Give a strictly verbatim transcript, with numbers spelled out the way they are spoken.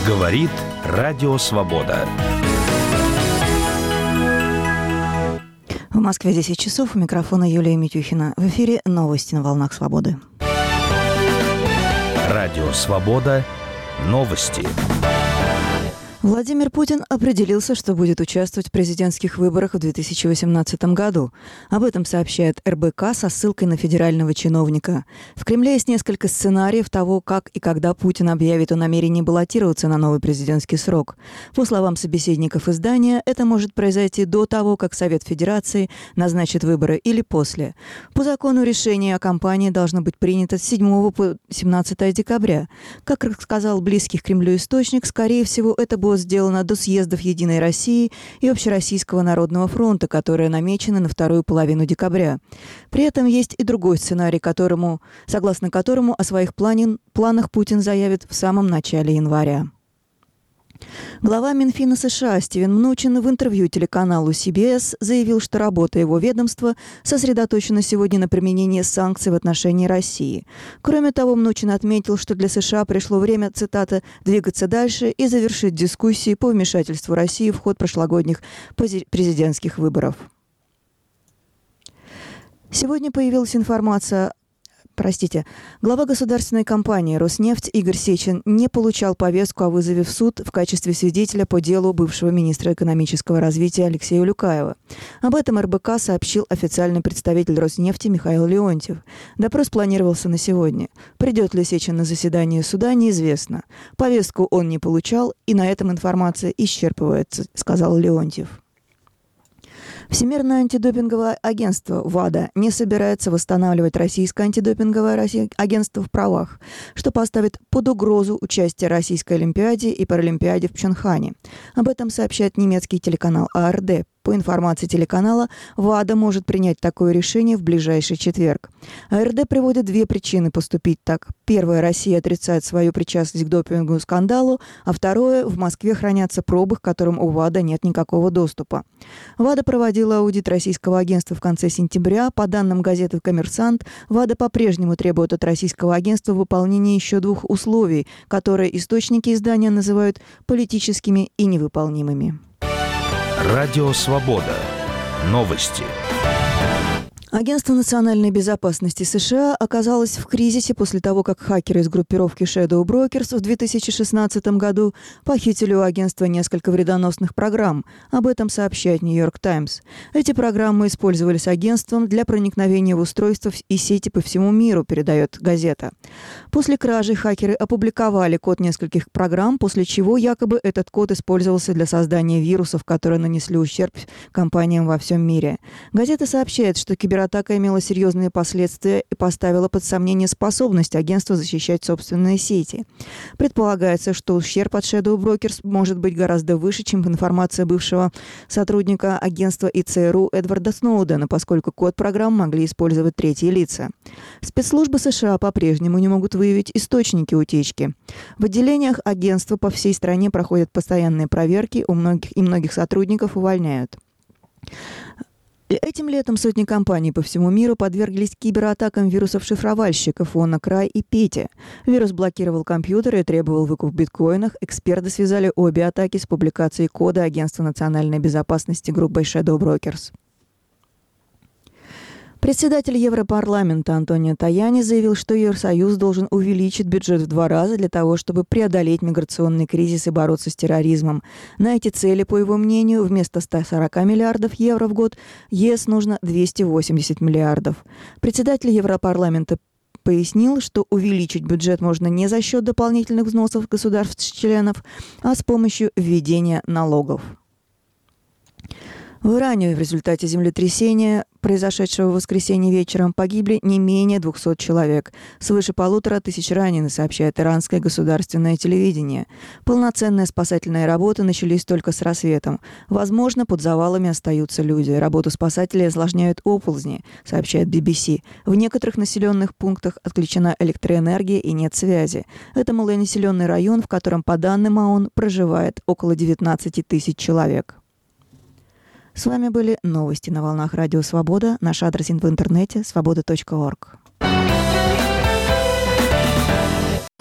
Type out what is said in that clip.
Говорит Радио Свобода. В Москве десять часов. У микрофона Юлия Митюхина. В эфире новости на волнах Свободы. Радио Свобода. Новости. Владимир Путин определился, что будет участвовать в президентских выборах в две тысячи восемнадцатом году. Об этом сообщает эр бэ ка со ссылкой на федерального чиновника. В Кремле есть несколько сценариев того, как и когда Путин объявит о намерении баллотироваться на новый президентский срок. По словам собеседников издания, это может произойти до того, как Совет Федерации назначит выборы, или после. По закону решение о кампании должно быть принято с седьмого по семнадцатое декабря. Как рассказал близкий к Кремлю источник, скорее всего, это будет сделано до съездов «Единой России» и Общероссийского народного фронта, которые намечены на вторую половину декабря. При этом есть и другой сценарий, которому, согласно которому о своих плане, планах Путин заявит в самом начале января. Глава Минфина США Стивен Мнучин в интервью телеканалу си би эс заявил, что работа его ведомства сосредоточена сегодня на применении санкций в отношении России. Кроме того, Мнучин отметил, что для США пришло время, цитата, «двигаться дальше и завершить дискуссии по вмешательству России в ход прошлогодних президентских выборов». Сегодня появилась информация Простите, глава государственной компании «Роснефть» Игорь Сечин не получал повестку о вызове в суд в качестве свидетеля по делу бывшего министра экономического развития Алексея Улюкаева. Об этом эр бэ ка сообщил официальный представитель «Роснефти» Михаил Леонтьев. Допрос планировался на сегодня. Придет ли Сечин на заседание суда, неизвестно. Повестку он не получал, и на этом информация исчерпывается, сказал Леонтьев. Всемирное антидопинговое агентство ВАДА не собирается восстанавливать российское антидопинговое агентство в правах, что поставит под угрозу участие Российской Олимпиаде и Паралимпиаде в Пхенчхане. Об этом сообщает немецкий телеканал а эр дэ. По информации телеканала, ВАДА может принять такое решение в ближайший четверг. а эр дэ приводит две причины поступить так. Первая, Россия отрицает свою причастность к допинговому скандалу, а второе, в Москве хранятся пробы, к которым у ВАДА нет никакого доступа. ВАДА проводила аудит российского агентства в конце сентября. По данным газеты «Коммерсант», ВАДА по-прежнему требует от российского агентства выполнения еще двух условий, которые источники издания называют политическими и невыполнимыми. Радио Свобода. Новости. Агентство национальной безопасности США оказалось в кризисе после того, как хакеры из группировки Shadow Brokers в две тысячи шестнадцатом году похитили у агентства несколько вредоносных программ. Об этом сообщает Нью-Йорк Таймс. Эти программы использовались агентством для проникновения в устройства и сети по всему миру, передает газета. После кражи хакеры опубликовали код нескольких программ, после чего якобы этот код использовался для создания вирусов, которые нанесли ущерб компаниям во всем мире. Газета сообщает, что кибер Атака имела серьезные последствия и поставила под сомнение способность агентства защищать собственные сети. Предполагается, что ущерб от Shadow Brokers может быть гораздо выше, чем информация бывшего сотрудника агентства и цэ эр у Эдварда Сноудена, поскольку код программ могли использовать третьи лица. Спецслужбы США по-прежнему не могут выявить источники утечки. В отделениях агентства по всей стране проходят постоянные проверки, у многих и многих сотрудников увольняют. Этим летом сотни компаний по всему миру подверглись кибератакам вирусов-шифровальщиков WannaCry и Петя. Вирус блокировал компьютеры и требовал выкуп в биткоинах. Эксперты связали обе атаки с публикацией кода Агентства национальной безопасности группой Shadow Brokers. Председатель Европарламента Антонио Таяни заявил, что Евросоюз должен увеличить бюджет в два раза для того, чтобы преодолеть миграционный кризис и бороться с терроризмом. На эти цели, по его мнению, вместо ста сорока миллиардов евро в год ЕС нужно двести восемьдесят миллиардов. Председатель Европарламента пояснил, что увеличить бюджет можно не за счет дополнительных взносов государств-членов, а с помощью введения налогов. В Иране в результате землетрясения, произошедшего в воскресенье вечером, погибли не менее двухсот человек. Свыше полутора тысяч ранены, сообщает иранское государственное телевидение. Полноценные спасательные работы начались только с рассветом. Возможно, под завалами остаются люди. Работу спасателей осложняют оползни, сообщает би би си. В некоторых населенных пунктах отключена электроэнергия и нет связи. Это малонаселенный район, в котором, по данным ООН, проживает около девятнадцати тысяч человек. С вами были новости на волнах Радио Свобода. Наш адрес в интернете свобода точка орг.